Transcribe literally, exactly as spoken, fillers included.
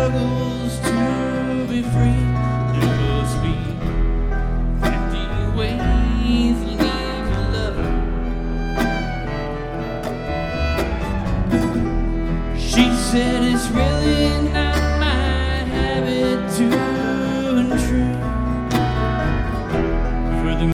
struggles to be free. There must be fifty ways to leave a lover. She said it's really not